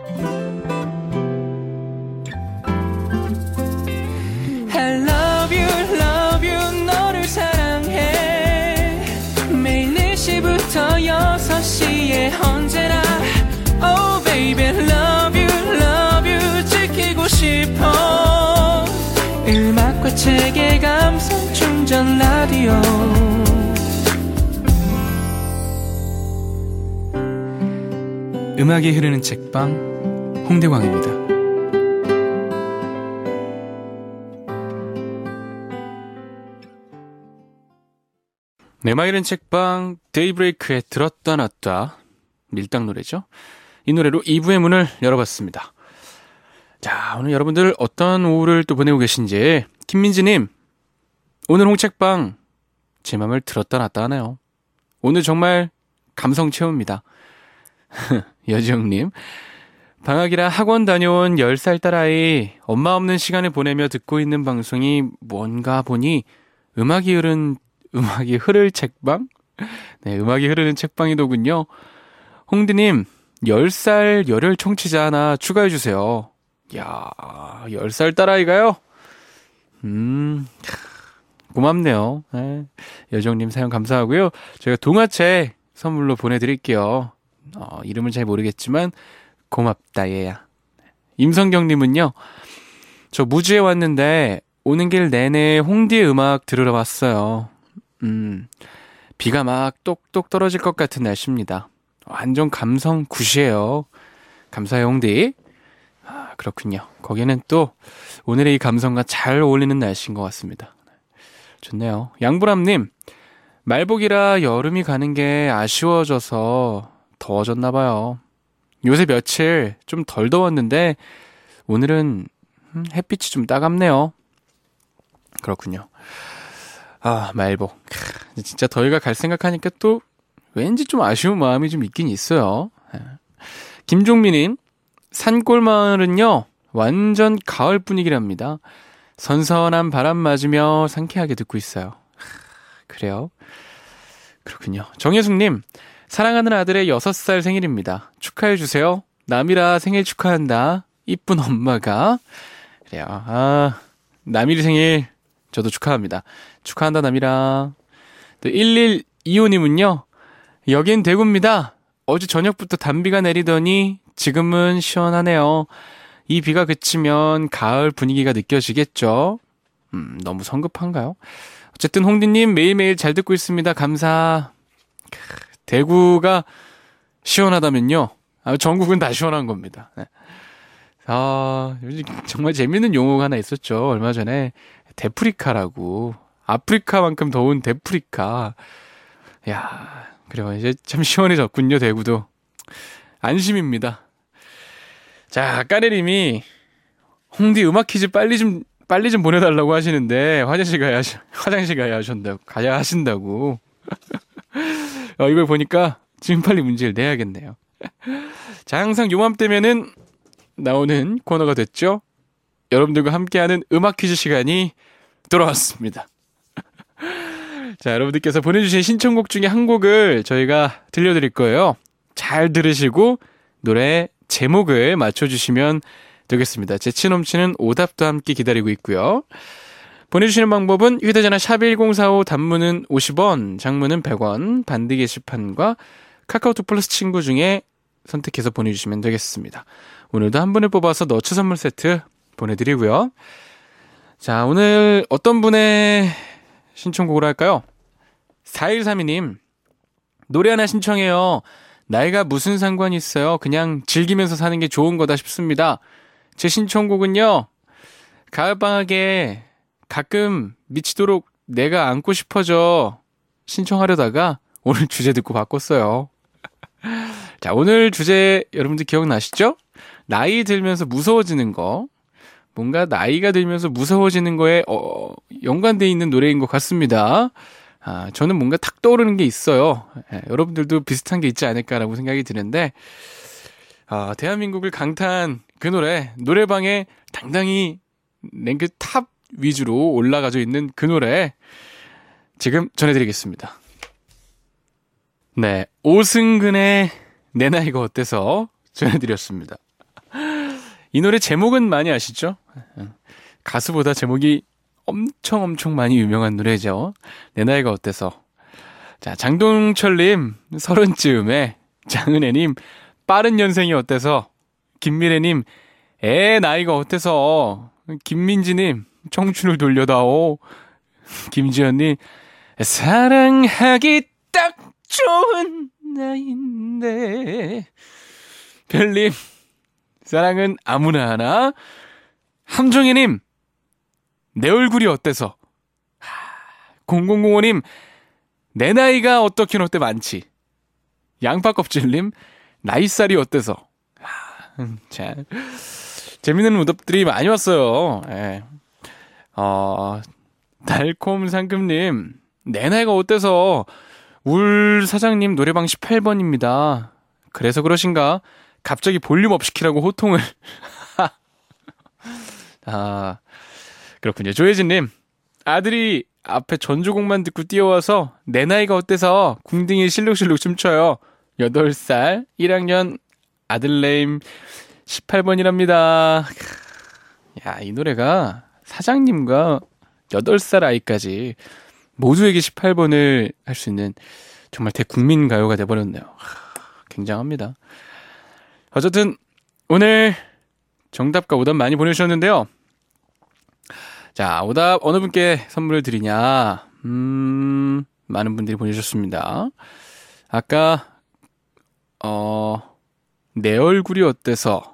I love you 너를 사랑해 매일 4시부터 6시에 언제나 Oh baby love you 지키고 싶어 음악과 책의 감성 충전 라디오 음악이 흐르는 책방 홍대광입니다. 네, 음악 흐르는 책방 데이브레이크의 들었다 놨다 밀당 노래죠. 이 노래로 2부의 문을 열어봤습니다. 자, 오늘 여러분들 어떤 오후를 또 보내고 계신지. 김민지님, 오늘 홍책방 제 맘을 들었다 놨다 하네요. 오늘 정말 감성 채웁니다. 여지영님, 방학이라 학원 다녀온 10살 딸아이 엄마 없는 시간을 보내며 듣고 있는 방송이 뭔가 보니 음악이 흐를 책방? 네, 음악이 흐르는 책방이더군요. 홍디님, 10살 열혈 청취자 하나 추가해주세요. 야, 10살 딸아이가요? 고맙네요. 네. 여정님 사연 감사하고요. 저희가 동화책 선물로 보내드릴게요. 이름은 잘 모르겠지만 고맙다 얘야. 임성경님은요, 저 무주에 왔는데 오는 길 내내 홍디의 음악 들으러 왔어요. 비가 막 똑똑 떨어질 것 같은 날씨입니다. 완전 감성 굿이에요. 감사해요 홍디. 그렇군요. 거기는 또 오늘의 이 감성과 잘 어울리는 날씨인 것 같습니다. 좋네요. 양보람님, 말복이라 여름이 가는 게 아쉬워져서 더워졌나 봐요. 요새 며칠 좀 덜 더웠는데 오늘은 햇빛이 좀 따갑네요. 그렇군요. 말복. 진짜 더위가 갈 생각하니까 또 왠지 좀 아쉬운 마음이 좀 있긴 있어요. 김종민님, 산골마을은요 완전 가을 분위기랍니다. 선선한 바람 맞으며 상쾌하게 듣고 있어요. 그래요? 그렇군요. 정혜숙님, 사랑하는 아들의 6살 생일입니다. 축하해주세요. 남이라 생일 축하한다. 이쁜 엄마가. 그래요. 남일이 생일 저도 축하합니다. 축하한다 남이라. 또 1125님은요, 여긴 대구입니다. 어제 저녁부터 단비가 내리더니 지금은 시원하네요. 이 비가 그치면 가을 분위기가 느껴지겠죠? 너무 성급한가요? 어쨌든 홍디님 매일매일 잘 듣고 있습니다. 감사. 대구가 시원하다면요, 전국은 다 시원한 겁니다. 네. 요즘 정말 재밌는 용어가 하나 있었죠. 얼마 전에 데프리카라고. 아프리카만큼 더운 데프리카. 야, 그래요. 이제 참 시원해졌군요, 대구도. 안심입니다. 자, 까레님이 홍디 음악 퀴즈 빨리 좀 보내달라고 하시는데 화장실 가야 하신다고. 이걸 보니까 지금 빨리 문제를 내야겠네요. 자, 항상 요맘때면은 나오는 코너가 됐죠. 여러분들과 함께하는 음악 퀴즈 시간이 돌아왔습니다. 자, 여러분들께서 보내주신 신청곡 중에 한 곡을 저희가 들려드릴 거예요. 잘 들으시고 노래 제목을 맞춰주시면 되겠습니다. 재치 넘치는 오답도 함께 기다리고 있고요. 보내주시는 방법은 휴대전화 샵1045, 단문은 50원, 장문은 100원, 반디 게시판과 카카오톡 플러스 친구 중에 선택해서 보내주시면 되겠습니다. 오늘도 한 분을 뽑아서 너츠 선물 세트 보내드리고요. 자, 오늘 어떤 분의 신청곡을 할까요? 4132님, 노래 하나 신청해요. 나이가 무슨 상관이 있어요. 그냥 즐기면서 사는 게 좋은 거다 싶습니다. 제 신청곡은요, 가을방학에 가끔 미치도록 내가 안고 싶어져 신청하려다가 오늘 주제 듣고 바꿨어요. 자, 오늘 주제 여러분들 기억나시죠? 나이 들면서 무서워지는 거. 뭔가 나이가 들면서 무서워지는 거에 연관되어 있는 노래인 것 같습니다. 저는 뭔가 탁 떠오르는 게 있어요. 여러분들도 비슷한 게 있지 않을까라고 생각이 드는데, 대한민국을 강타한 그 노래방에 당당히 랭크 탑 위주로 올라가져 있는 그 노래 지금 전해드리겠습니다. 네, 오승근의 내 나이가 어때서 전해드렸습니다. 이 노래 제목은 많이 아시죠? 가수보다 제목이 엄청 많이 유명한 노래죠. 내 나이가 어때서. 자, 장동철님, 30쯤에, 장은혜님, 빠른 연생이 어때서, 김미래님, 애 나이가 어때서, 김민지님, 청춘을 돌려다오, 김지연님, 사랑하기 딱 좋은 나이인데, 별님, 사랑은 아무나 하나, 함정희님, 내 얼굴이 어때서, 0005님, 내 나이가 어떻긴 어때 많지. 양파껍질님, 나이살이 어때서. 자, 재밌는 오답들이 많이 왔어요. 예. 달콤 상금님, 내 나이가 어때서. 울 사장님 노래방 18번입니다. 그래서 그러신가? 갑자기 볼륨 업 시키라고 호통을. 그렇군요. 조혜진님, 아들이 앞에 전주곡만 듣고 뛰어와서 내 나이가 어때서 궁둥이 실룩실룩 춤춰요. 8살 1학년 아들네임 18번이랍니다. 야, 이 노래가 사장님과 8살 아이까지 모두에게 18번을 할 수 있는 정말 대국민 가요가 돼버렸네요. 굉장합니다. 어쨌든 오늘 정답과 오답 많이 보내주셨는데요. 자, 오답 어느 분께 선물을 드리냐. 많은 분들이 보내주셨습니다. 아까 내 얼굴이 어때서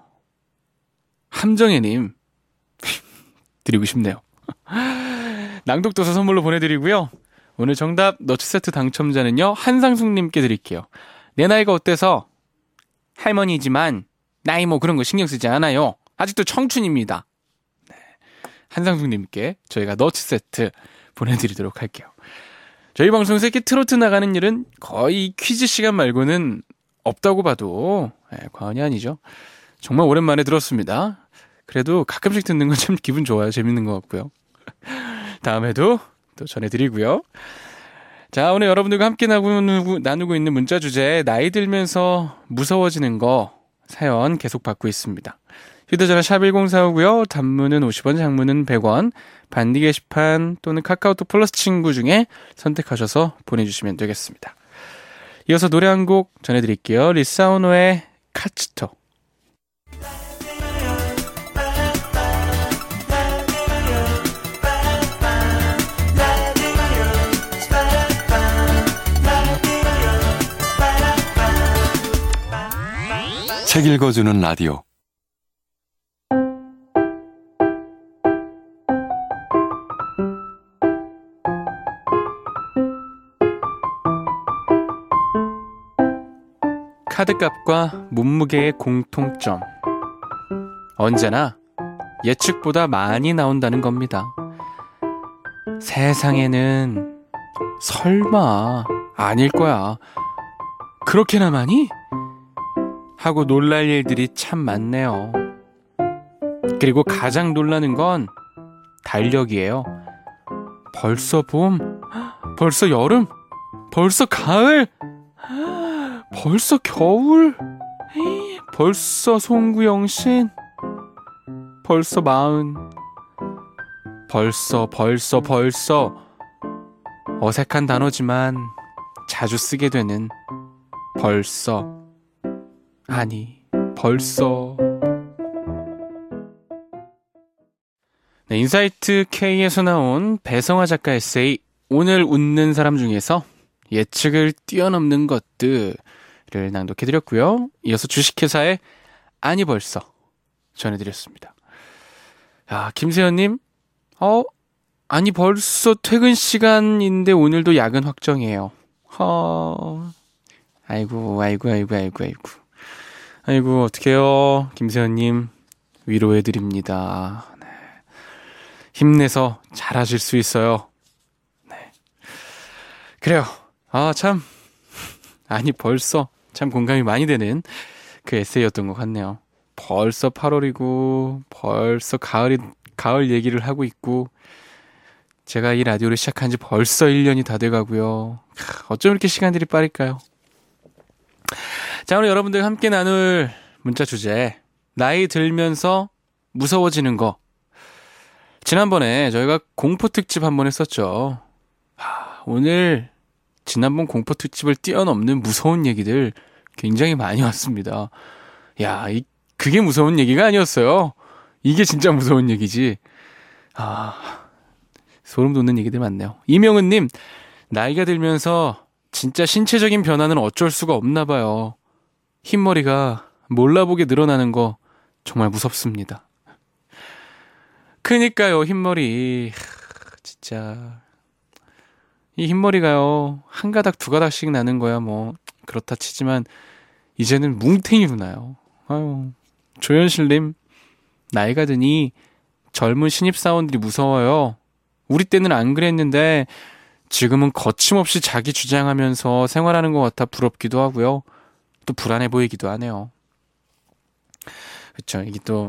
함정혜님 드리고 싶네요. 낭독도서 선물로 보내드리고요. 오늘 정답 너츠 세트 당첨자는요, 한상숙님께 드릴게요. 내 나이가 어때서 할머니지만 나이 뭐 그런 거 신경 쓰지 않아요. 아직도 청춘입니다. 네. 한상숙님께 저희가 너츠 세트 보내드리도록 할게요. 저희 방송에서 이렇게 트로트 나가는 일은 거의 퀴즈 시간 말고는 없다고 봐도 과언이 아니죠. 정말 오랜만에 들었습니다. 그래도 가끔씩 듣는 건 참 기분 좋아요. 재밌는 것 같고요. 다음에도 또 전해드리고요. 자, 오늘 여러분들과 함께 나누고 있는 문자 주제, 나이 들면서 무서워지는 거 사연 계속 받고 있습니다. 휴대전화 샵1045고요. 단문은 50원, 장문은 100원, 반디 게시판 또는 카카오톡 플러스 친구 중에 선택하셔서 보내주시면 되겠습니다. 이어서 노래 한 곡 전해드릴게요. 리사오노의 카츠토. 책 읽어주는 라디오. 카드값과 몸무게의 공통점. 언제나 예측보다 많이 나온다는 겁니다. 세상에는 설마 아닐 거야. 그렇게나 많이? 하고 놀랄 일들이 참 많네요. 그리고 가장 놀라는 건 달력이에요. 벌써 봄, 벌써 여름, 벌써 가을, 벌써 겨울, 벌써 송구영신, 벌써 마흔, 벌써 어색한 단어지만 자주 쓰게 되는 벌써. 아니, 벌써. 네, 인사이트 K에서 나온 배성화 작가 에세이 오늘 웃는 사람 중에서 예측을 뛰어넘는 것들을 낭독해드렸고요. 이어서 주식회사의 아니 벌써 전해드렸습니다. 야, 김세현님, 아니 벌써 퇴근 시간인데 오늘도 야근 확정이에요. 아이고, 어떡해요. 김세현님, 위로해드립니다. 네. 힘내서 잘하실 수 있어요. 네. 그래요. 참. 아니, 벌써 참 공감이 많이 되는 그 에세이였던 것 같네요. 벌써 8월이고, 벌써 가을 얘기를 하고 있고, 제가 이 라디오를 시작한 지 벌써 1년이 다 돼가고요. 어쩜 이렇게 시간들이 빠를까요? 자, 오늘 여러분들과 함께 나눌 문자 주제, 나이 들면서 무서워지는 거. 지난번에 저희가 공포 특집 한번 했었죠. 오늘 지난번 공포 특집을 뛰어넘는 무서운 얘기들 굉장히 많이 왔습니다. 야, 그게 무서운 얘기가 아니었어요. 이게 진짜 무서운 얘기지. 소름 돋는 얘기들 많네요. 이명은님, 나이가 들면서 진짜 신체적인 변화는 어쩔 수가 없나 봐요. 흰머리가 몰라보게 늘어나는 거 정말 무섭습니다. 그니까요, 흰머리. 진짜. 이 흰머리가요, 한 가닥 두 가닥씩 나는 거야, 뭐. 그렇다 치지만, 이제는 뭉탱이로 나요. 아유. 조현실님, 나이가 드니 젊은 신입사원들이 무서워요. 우리 때는 안 그랬는데, 지금은 거침없이 자기 주장하면서 생활하는 것 같아 부럽기도 하고요. 또 불안해 보이기도 하네요. 그쵸. 이게 또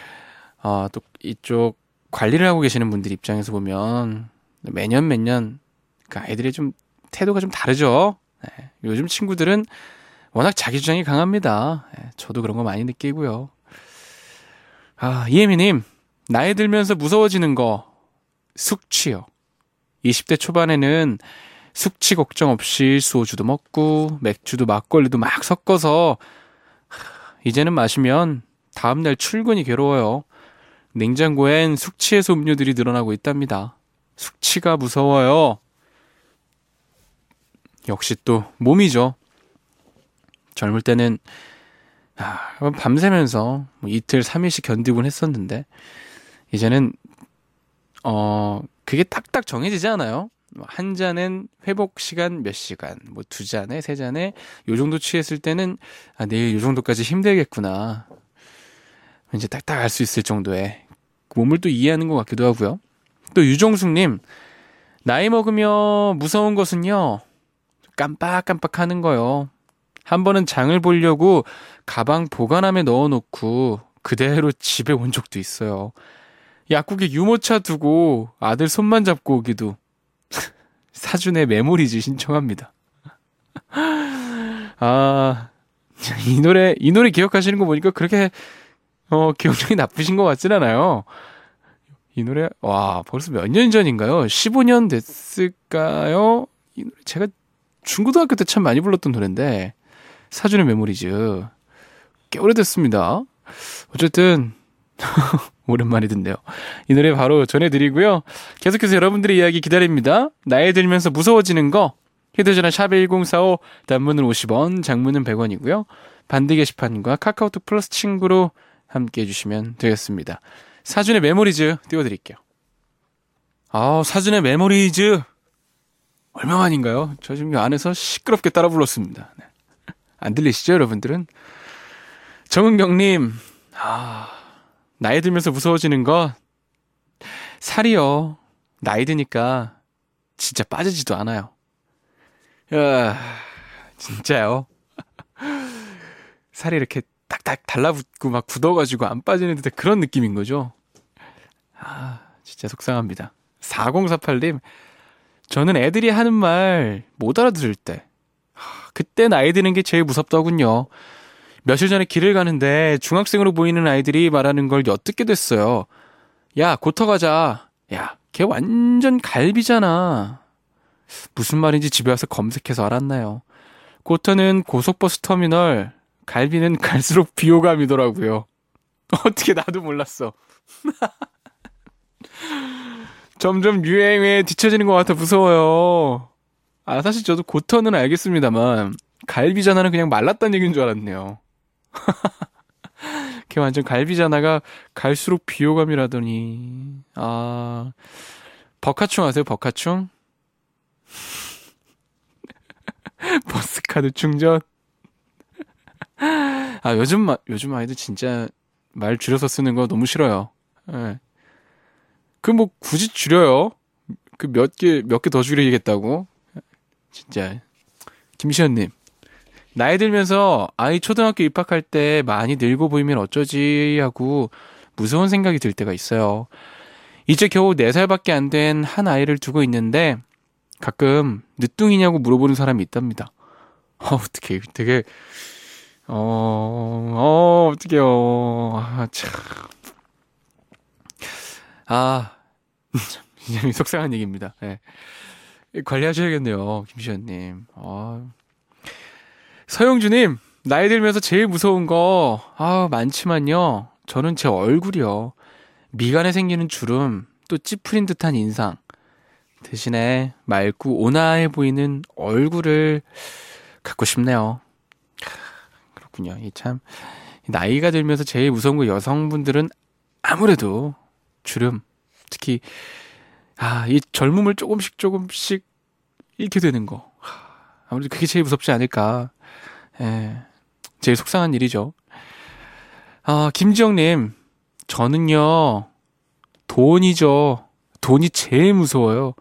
이쪽 관리를 하고 계시는 분들 입장에서 보면 매년 그 아이들의 좀 태도가 좀 다르죠. 네. 요즘 친구들은 워낙 자기 주장이 강합니다. 네. 저도 그런 거 많이 느끼고요. 이혜미님, 나이 들면서 무서워지는 거 숙취요. 20대 초반에는 숙취 걱정 없이 소주도 먹고 맥주도 막걸리도 막 섞어서 이제는 마시면 다음날 출근이 괴로워요. 냉장고엔 숙취해소 음료들이 늘어나고 있답니다. 숙취가 무서워요. 역시 또 몸이죠. 젊을 때는 밤새면서 이틀 3일씩 견디곤 했었는데 이제는 그게 딱딱 정해지지 않아요. 한 잔은 회복 시간 몇 시간, 뭐 두 잔에 세 잔에 요 정도 취했을 때는 내일 요 정도까지 힘들겠구나. 이제 딱딱 알 수 있을 정도의 몸을 또 이해하는 것 같기도 하고요. 또 유정숙님, 나이 먹으며 무서운 것은요, 깜빡깜빡하는 거요. 한 번은 장을 보려고 가방 보관함에 넣어놓고 그대로 집에 온 적도 있어요. 약국에 유모차 두고 아들 손만 잡고 오기도. 사준의 메모리즈 신청합니다. 이 노래 기억하시는 거 보니까 그렇게 기억력이 나쁘신 것 같진 않아요. 이 노래 벌써 몇 년 전인가요? 15년 됐을까요? 이 노래 제가 중고등학교 때 참 많이 불렀던 노래인데 사준의 메모리즈 꽤 오래됐습니다. 어쨌든 오랜만에 듣네요. 이 노래 바로 전해드리고요. 계속해서 여러분들의 이야기 기다립니다. 나이 들면서 무서워지는 거 휴대전화 샵 1045 단문은 50원 장문은 100원이고요. 반대 게시판과 카카오톡 플러스 친구로 함께 해주시면 되겠습니다. 사준의 메모리즈 띄워드릴게요. 사준의 메모리즈 얼마만인가요? 저 지금 안에서 시끄럽게 따라 불렀습니다. 네. 안 들리시죠 여러분들은? 정은경님, 나이 들면서 무서워지는 거 살이요. 나이 드니까 진짜 빠지지도 않아요. 진짜요. 살이 이렇게 딱딱 달라붙고 막 굳어가지고 안 빠지는 듯한 그런 느낌인 거죠. 진짜 속상합니다. 4048님, 저는 애들이 하는 말 못 알아들을 때 그때 나이 드는 게 제일 무섭더군요. 며칠 전에 길을 가는데 중학생으로 보이는 아이들이 말하는 걸 엿듣게 됐어요. 야, 고터 가자. 야, 걔 완전 갈비잖아. 무슨 말인지 집에 와서 검색해서 알았나요. 고터는 고속버스 터미널, 갈비는 갈수록 비호감이더라고요. 어떻게 나도 몰랐어. 점점 유행에 뒤처지는 것 같아 무서워요. 사실 저도 고터는 알겠습니다만 갈비전화는 그냥 말랐다는 얘기인 줄 알았네요. 걔 완전 갈비전화가 갈수록 비호감이라더니. 버카충 아세요? 버카충? 버스카드 충전. 요즘 아이들 진짜 말 줄여서 쓰는 거 너무 싫어요. 네. 굳이 줄여요. 몇 개 더 줄이겠다고. 진짜. 김시현님, 나이 들면서 아이 초등학교 입학할 때 많이 늙어 보이면 어쩌지 하고 무서운 생각이 들 때가 있어요. 이제 겨우 4살밖에 안 된 한 아이를 두고 있는데 가끔 늦둥이냐고 물어보는 사람이 있답니다. 어떡해. 되게 어떡해요. 아, 참. 아, 참, 속상한 얘기입니다. 네. 관리하셔야겠네요, 김시현님. 서영주님, 나이 들면서 제일 무서운 거, 많지만요. 저는 제 얼굴이요. 미간에 생기는 주름, 또 찌푸린 듯한 인상. 대신에 맑고 온화해 보이는 얼굴을 갖고 싶네요. 그렇군요. 이 참, 나이가 들면서 제일 무서운 거 여성분들은 아무래도 주름, 특히, 이 젊음을 조금씩 잃게 되는 거. 아무래도 그게 제일 무섭지 않을까. 제일 속상한 일이죠. 김지영님, 저는요, 돈이죠. 돈이 제일 무서워요.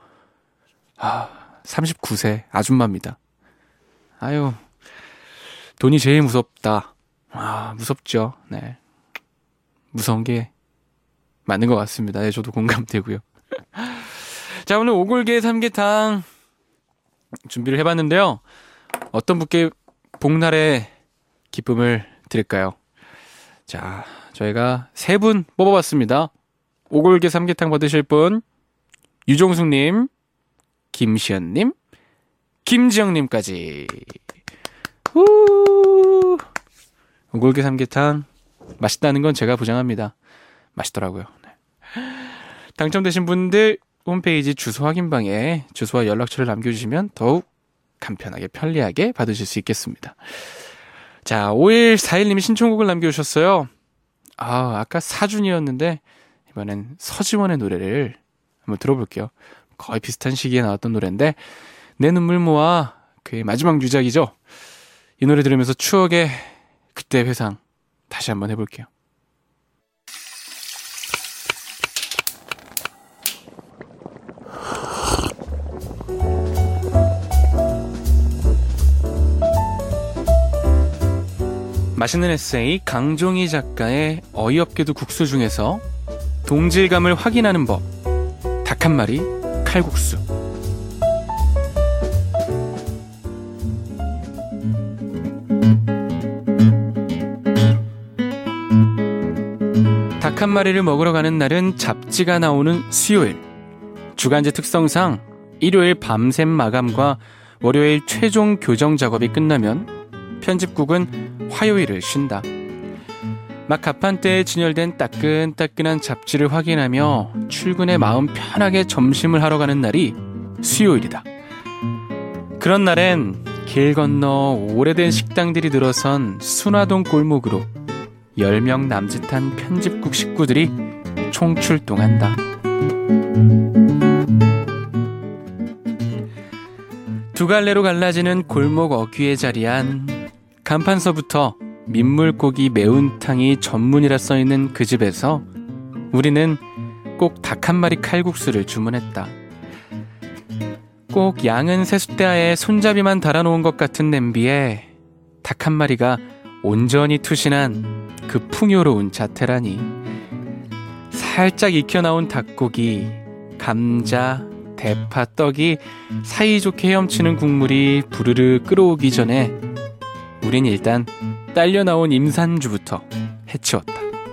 39세 아줌마입니다. 아유, 돈이 제일 무섭다. 무섭죠. 네. 무서운 게 맞는 것 같습니다. 네, 저도 공감되고요. 자, 오늘 오골계 삼계탕 준비를 해봤는데요. 어떤 분께 복날의 기쁨을 드릴까요? 자, 저희가 3분 뽑아봤습니다. 오골계 삼계탕 받으실 분, 유종숙님, 김시연님, 김지영님까지. 오골계 삼계탕 맛있다는 건 제가 보장합니다. 맛있더라고요. 네. 당첨되신 분들 홈페이지 주소 확인방에 주소와 연락처를 남겨주시면 더욱 간편하게 편리하게 받으실 수 있겠습니다. 자, 5141님이 신청곡을 남겨주셨어요. 아까 사준이었는데 이번엔 서지원의 노래를 한번 들어볼게요. 거의 비슷한 시기에 나왔던 노래인데 내 눈물 모아, 그의 마지막 유작이죠. 이 노래 들으면서 추억의 그때 회상 다시 한번 해볼게요. 맛있는 에세이 강종희 작가의 어이없게도 국수 중에서 동질감을 확인하는 법, 닭 한 마리 칼국수. 닭 한 마리를 먹으러 가는 날은 잡지가 나오는 수요일. 주간지 특성상 일요일 밤샘 마감과 월요일 최종 교정 작업이 끝나면 편집국은 화요일을 쉰다. 막 가판대에 진열된 따끈따끈한 잡지를 확인하며 출근에 마음 편하게 점심을 하러 가는 날이 수요일이다. 그런 날엔 길 건너 오래된 식당들이 들어선 순화동 골목으로 10명 남짓한 편집국 식구들이 총출동한다. 두 갈래로 갈라지는 골목 어귀에 자리한 간판서부터 민물고기 매운탕이 전문이라 써있는 그 집에서 우리는 꼭 닭 한 마리 칼국수를 주문했다. 꼭 양은 세숫대야에 손잡이만 달아놓은 것 같은 냄비에 닭 한 마리가 온전히 투신한 그 풍요로운 자태라니. 살짝 익혀나온 닭고기, 감자, 대파, 떡이 사이좋게 헤엄치는 국물이 부르르 끓어오기 전에 우린 일단 딸려 나온 임산주부터 해치웠다.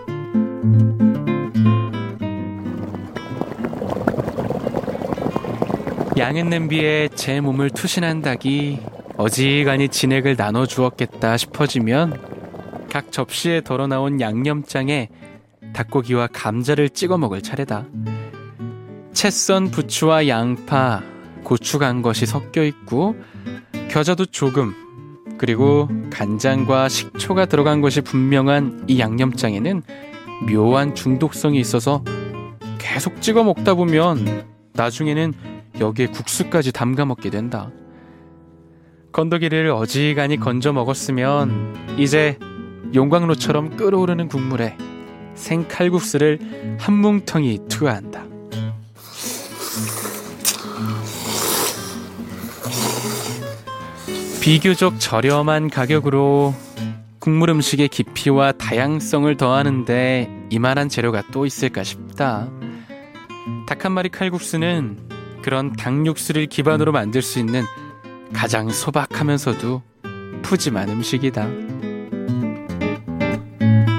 양은 냄비에 제 몸을 투신한 닭이 어지간히 진액을 나눠주었겠다 싶어지면 각 접시에 덜어나온 양념장에 닭고기와 감자를 찍어 먹을 차례다. 채 썬 부추와 양파, 고추 간 것이 섞여 있고 겨자도 조금, 그리고 간장과 식초가 들어간 것이 분명한 이 양념장에는 묘한 중독성이 있어서 계속 찍어 먹다 보면 나중에는 여기에 국수까지 담가 먹게 된다. 건더기를 어지간히 건져 먹었으면 이제 용광로처럼 끓어오르는 국물에 생칼국수를 한 뭉텅이 투하한다. 비교적 저렴한 가격으로 국물 음식의 깊이와 다양성을 더하는데 이만한 재료가 또 있을까 싶다. 닭 한 마리 칼국수는 그런 닭 육수를 기반으로 만들 수 있는 가장 소박하면서도 푸짐한 음식이다.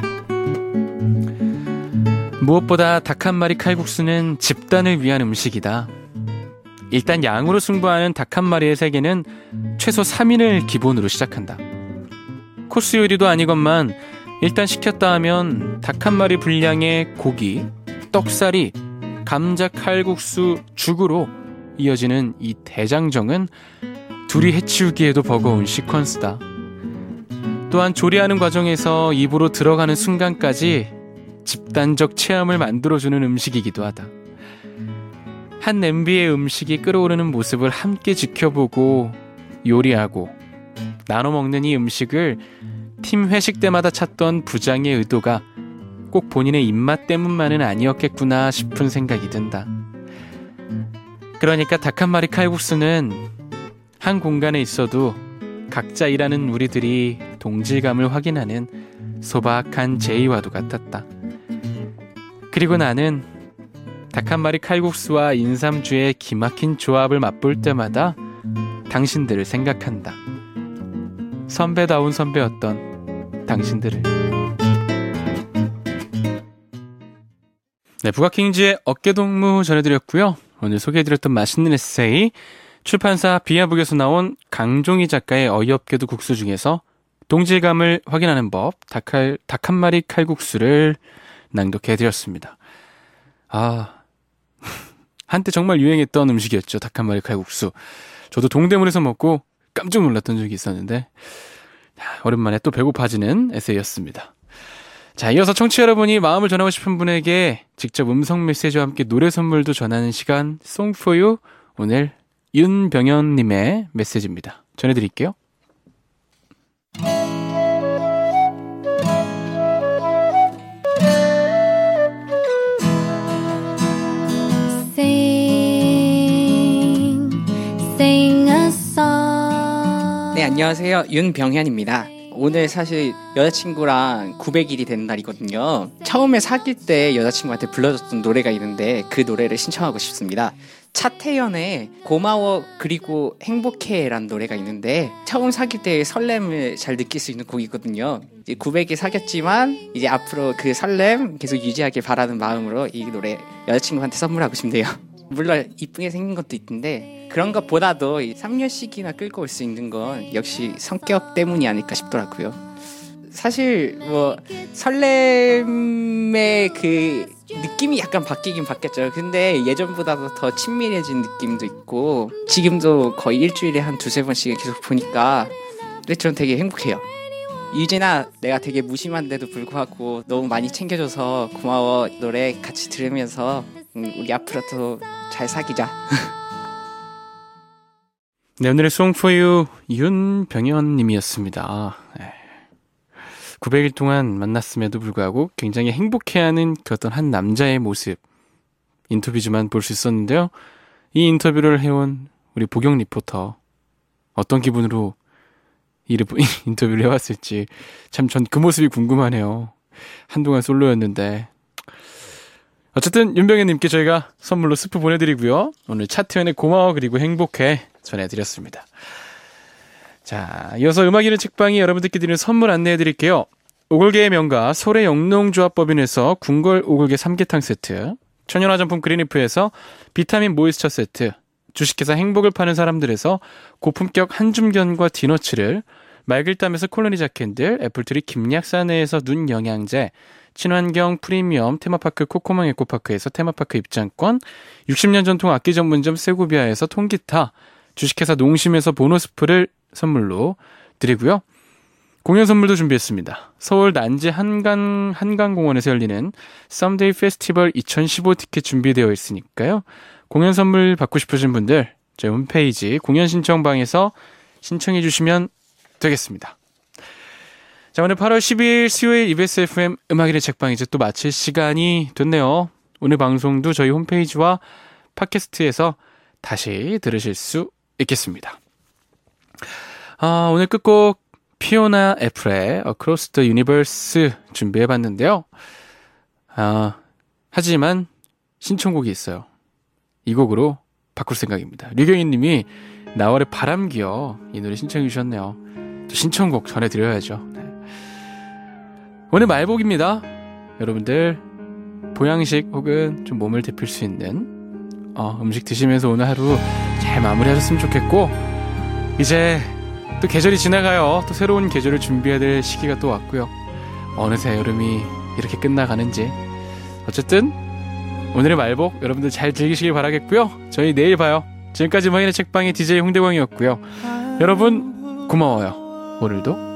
무엇보다 닭 한 마리 칼국수는 집단을 위한 음식이다. 일단 양으로 승부하는 닭 한 마리의 세계는 최소 3인을 기본으로 시작한다. 코스 요리도 아니건만 일단 시켰다 하면 닭 한 마리 분량의 고기, 떡사리, 감자 칼국수, 죽으로 이어지는 이 대장정은 둘이 해치우기에도 버거운 시퀀스다. 또한 조리하는 과정에서 입으로 들어가는 순간까지 집단적 체험을 만들어주는 음식이기도 하다. 한 냄비의 음식이 끓어오르는 모습을 함께 지켜보고 요리하고 나눠 먹는 이 음식을 팀 회식 때마다 찾던 부장의 의도가 꼭 본인의 입맛 때문만은 아니었겠구나 싶은 생각이 든다. 그러니까 닭 한 마리 칼국수는 한 공간에 있어도 각자 일하는 우리들이 동질감을 확인하는 소박한 제의와도 같았다. 그리고 나는 닭 한 마리 칼국수와 인삼주의 기막힌 조합을 맛볼 때마다 당신들을 생각한다. 선배다운 선배였던 당신들을. 네, 북악킹즈의 어깨동무 전해드렸고요. 오늘 소개해드렸던 맛있는 에세이, 출판사 비아북에서 나온 강종희 작가의 어이없게도 국수 중에서 동질감을 확인하는 법, 닭 한 마리 칼국수를 낭독해드렸습니다. 한때 정말 유행했던 음식이었죠. 닭 한 마리 칼국수. 저도 동대문에서 먹고 깜짝 놀랐던 적이 있었는데 오랜만에 또 배고파지는 에세이였습니다. 자, 이어서 청취자 여러분이 마음을 전하고 싶은 분에게 직접 음성 메시지와 함께 노래 선물도 전하는 시간 Song for You, 오늘 윤병현님의 메시지입니다. 전해드릴게요. 네, 안녕하세요. 윤병현입니다. 오늘 사실 여자친구랑 900일이 된 날이거든요. 처음에 사귈 때 여자친구한테 불러줬던 노래가 있는데 그 노래를 신청하고 싶습니다. 차태현의 고마워 그리고 행복해 라는 노래가 있는데 처음 사귈 때의 설렘을 잘 느낄 수 있는 곡이거든요. 이제 900일 사귀었지만 이제 앞으로 그 설렘 계속 유지하길 바라는 마음으로 이 노래 여자친구한테 선물하고 싶네요. 물론 이쁘게 생긴 것도 있는데 그런 것보다도 3년씩이나 끌고 올 수 있는 건 역시 성격 때문이 아닐까 싶더라고요. 사실 뭐 설렘의 그 느낌이 약간 바뀌긴 바뀌었죠. 근데 예전보다도 더 친밀해진 느낌도 있고 지금도 거의 일주일에 한 2-3번씩 계속 보니까 근데 저는 되게 행복해요. 유진아, 내가 되게 무심한데도 불구하고 너무 많이 챙겨줘서 고마워. 노래 같이 들으면서 우리 앞으로도 잘 사귀자. 네, 오늘의 Song for You 윤병현님이었습니다. 네. 900일 동안 만났음에도 불구하고 굉장히 행복해하는 그 어떤 한 남자의 모습 인터뷰지만 볼 수 있었는데요. 이 인터뷰를 해온 우리 보경 리포터 어떤 기분으로 이 인터뷰를 해왔을지 참 전 그 모습이 궁금하네요. 한동안 솔로였는데. 어쨌든 윤병현님께 저희가 선물로 스프 보내드리고요. 오늘 차태현의 고마워 그리고 행복해 전해드렸습니다. 자, 이어서 음악이는 책방이 여러분들께 드리는 선물 안내해드릴게요. 오골계의 명가 소래 영농조합법인에서 궁궐 오골계 삼계탕 세트, 천연화장품 그린리프에서 비타민 모이스처 세트, 주식회사 행복을 파는 사람들에서 고품격 한줌견과 디너츠를, 말글담에서 콜로니 자캔들, 애플트리 김약사내에서 눈 영양제, 친환경 프리미엄 테마파크 코코몽 에코파크에서 테마파크 입장권, 60년 전통 악기 전문점 세고비아에서 통기타, 주식회사 농심에서 보너스프를 선물로 드리고요. 공연 선물도 준비했습니다. 서울 난지 한강공원에서 열리는 썸데이 페스티벌 2015 티켓 준비되어 있으니까요. 공연 선물 받고 싶으신 분들 저희 홈페이지 공연 신청방에서 신청해 주시면 되겠습니다. 자, 오늘 8월 12일 수요일 EBS FM 음악일의 책방 이제 또 마칠 시간이 됐네요. 오늘 방송도 저희 홈페이지와 팟캐스트에서 다시 들으실 수 있겠습니다. 오늘 끝곡 피오나 애플의 Across the Universe 준비해봤는데요. 하지만 신청곡이 있어요. 이 곡으로 바꿀 생각입니다. 류경희 님이 나월의 바람기요. 이 노래 신청해 주셨네요. 또 신청곡 전해드려야죠. 네. 오늘 말복입니다. 여러분들 보양식 혹은 좀 몸을 데필 수 있는 음식 드시면서 오늘 하루 잘 마무리하셨으면 좋겠고, 이제 또 계절이 지나가요. 또 새로운 계절을 준비해야 될 시기가 또 왔고요. 어느새 여름이 이렇게 끝나가는지. 어쨌든 오늘의 말복 여러분들 잘 즐기시길 바라겠고요. 저희 내일 봐요. 지금까지 마이네 책방의 DJ 홍대광이었고요. 여러분 고마워요. 오늘도